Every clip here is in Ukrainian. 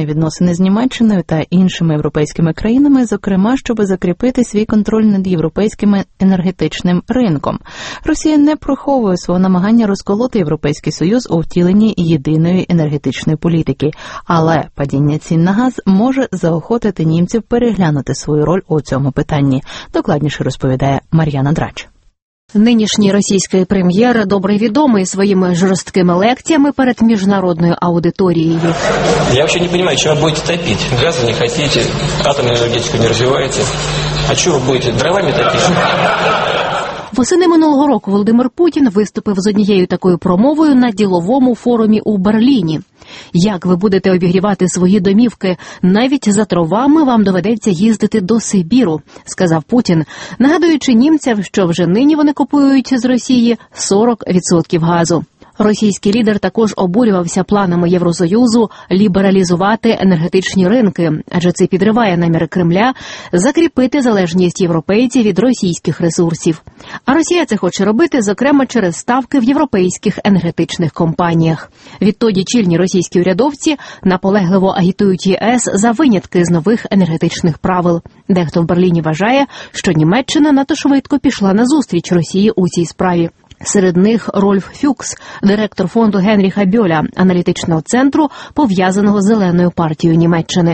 узгоджує відносини з Німеччиною та іншими європейськими країнами, зокрема, щоб закріпити свій контроль над європейським енергетичним ринком. Росія не приховує свого намагання розколоти Європейський Союз у втіленні єдиної енергетичної політики, але падіння цін на газ може заохотити німців переглянути свою роль у цьому питанні. Докладніше розповідає Мар'яна Драч. Нинішній російський прем'єр добре відомий своїми жорсткими лекціями перед міжнародною аудиторією. Я вообще не понимаю, чего вы будете топить? Газа не хотите, атомную энергетику не развиваете. А чего вы будете дровами топить? Восени минулого року Володимир Путін виступив з однією такою промовою на діловому форумі у Берліні. Як ви будете обігрівати свої домівки? Навіть за дровами вам доведеться їздити до Сибіру, сказав Путін, нагадуючи німцям, що вже нині вони купують з Росії 40% газу. Російський лідер також обурювався планами Євросоюзу лібералізувати енергетичні ринки, адже це підриває наміри Кремля закріпити залежність європейців від російських ресурсів. А Росія це хоче робити, зокрема, через ставки в європейських енергетичних компаніях. Відтоді чільні російські урядовці наполегливо агітують ЄС за винятки з нових енергетичних правил. Дехто в Берліні вважає, що Німеччина надто швидко пішла назустріч Росії у цій справі. Серед них Рольф Фюкс, директор фонду Генріха Бьоля, аналітичного центру, пов'язаного з Зеленою партією Німеччини.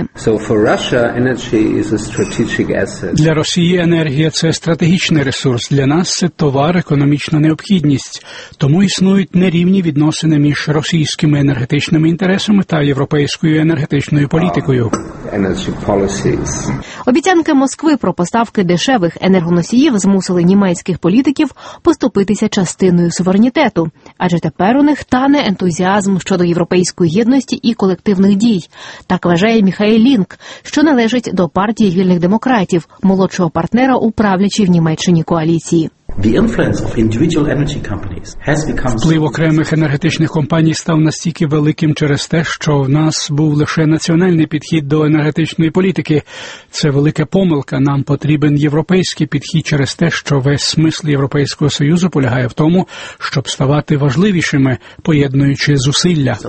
Для Росії енергія – це стратегічний ресурс. Для нас це товар, економічна необхідність. Тому існують нерівні відносини між російськими енергетичними інтересами та європейською енергетичною політикою. Обіцянки Москви про поставки дешевих енергоносіїв змусили німецьких політиків поступитися частиною суверенітету, адже тепер у них тане ентузіазм щодо європейської єдності і колективних дій. Так вважає Міхаель Лінк, що належить до партії вільних демократів, молодшого партнера у правлячій в Німеччині коаліції. Вплив окремих енергетичних компаній став настільки великим через те, що в нас був лише національний підхід до енергетичної політики. Це велика помилка. Нам потрібен європейський підхід через те, що весь смисл Європейського Союзу полягає в тому, щоб ставати важливішими, поєднуючи зусилля.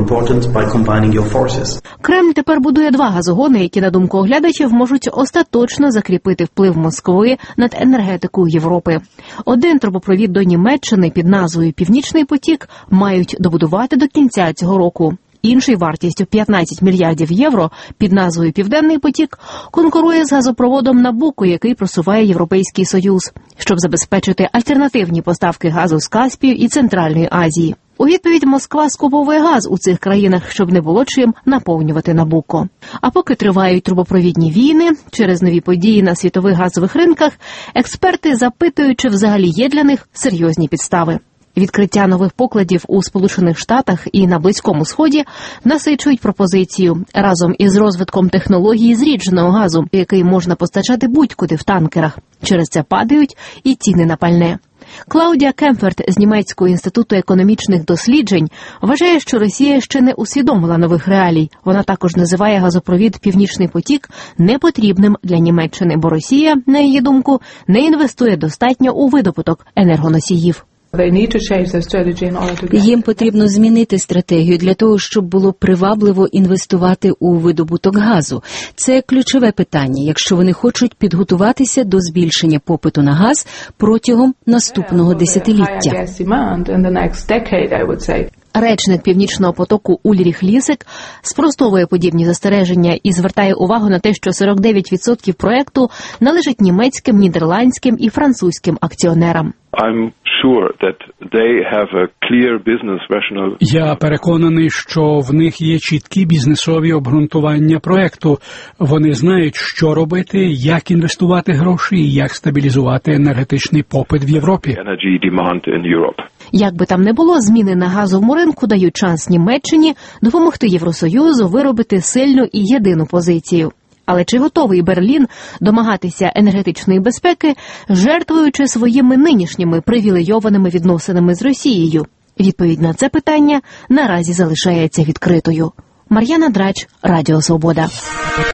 Кремль тепер будує два газогони, які, на думку оглядачів, можуть остаточно закріпити вплив Москви над енергетикою Європи. Один трубопровід до Німеччини під назвою «Північний потік» мають добудувати до кінця цього року. Інший вартістю 15 мільярдів євро під назвою «Південний потік» конкурує з газопроводом «Набуко», який просуває Європейський Союз, щоб забезпечити альтернативні поставки газу з Каспію і Центральної Азії. У відповідь Москва скуповує газ у цих країнах, щоб не було чим наповнювати Набуко. А поки тривають трубопровідні війни, через нові події на світових газових ринках, експерти запитують, чи взагалі є для них серйозні підстави. Відкриття нових покладів у Сполучених Штатах і на Близькому Сході насичують пропозицію разом із розвитком технології зрідженого газу, який можна постачати будь-куди в танкерах. Через це падають і ціни на пальне. Клаудія Кемферт з Німецького інституту економічних досліджень вважає, що Росія ще не усвідомила нових реалій. Вона також називає газопровід «Північний потік» непотрібним для Німеччини, бо Росія, на її думку, не інвестує достатньо у видобуток енергоносіїв. Їм потрібно змінити стратегію для того, щоб було привабливо інвестувати у видобуток газу. Це ключове питання, якщо вони хочуть підготуватися до збільшення попиту на газ протягом наступного десятиліття. Речник «Північного потоку» Ульріх Лісек спростовує подібні застереження і звертає увагу на те, що 49% проекту належить німецьким, нідерландським і французьким акціонерам. Я переконаний, що в них є чіткі бізнесові обґрунтування проекту. Вони знають, що робити, як інвестувати гроші і як стабілізувати енергетичний попит в Європі. Як би там не було, зміни на газовому ринку дають шанс Німеччині допомогти Євросоюзу виробити сильну і єдину позицію. Але чи готовий Берлін домагатися енергетичної безпеки, жертвуючи своїми нинішніми привілейованими відносинами з Росією? Відповідь на це питання наразі залишається відкритою. Мар'яна Драч, Радіо Свобода.